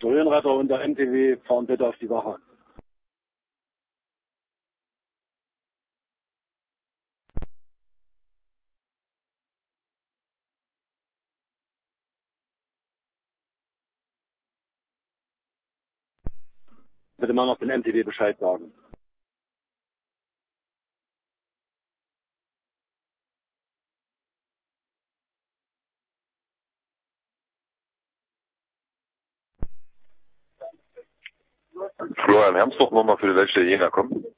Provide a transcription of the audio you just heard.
Der Höhenretter und der MTW fahren bitte auf die Wache. Bitte mal noch den MTW Bescheid sagen. Florian Hermsdorf nochmal für die Leitstelle Jena, komm.